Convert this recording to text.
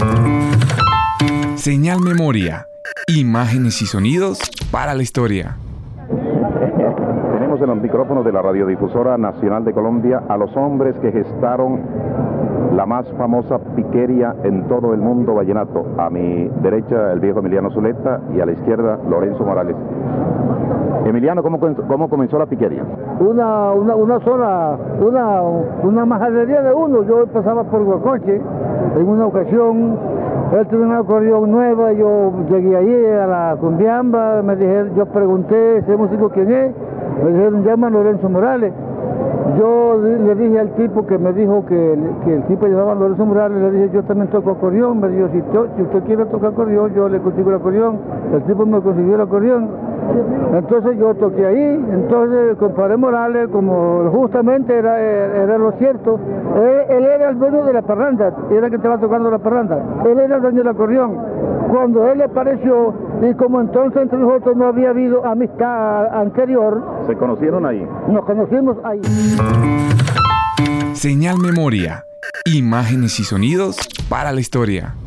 Señal Memoria. Imágenes y sonidos para la historia. Tenemos en los micrófonos de la Radiodifusora Nacional de Colombia a los hombres que gestaron la más famosa piquería en todo el mundo vallenato. A mi derecha, el viejo Emiliano Zuleta, y a la izquierda, Lorenzo Morales. Emiliano, ¿cómo comenzó la piquería? Una majadería de uno. Yo pasaba por Guacoche en una ocasión. Él tenía una acordeón nueva, yo llegué allí a la cumbiamba, yo pregunté ese músico quién es, me dijeron llama Lorenzo Morales. Yo le dije al tipo que me dijo que el tipo llamaba Lorenzo Morales, le dije yo también toco acordeón, me dijo si usted quiere tocar acordeón, yo le consigo el acordeón. El tipo me consiguió el acordeón. Entonces yo toqué ahí, entonces el compadre Morales, como justamente era lo cierto, él era el dueño de la parranda, era el que estaba tocando la parranda, él era el dueño del acordeón. Cuando él le apareció, y como entonces entre nosotros no había habido amistad anterior, ¿se conocieron ahí? Nos conocimos ahí. Señal Memoria. Imágenes y sonidos para la historia.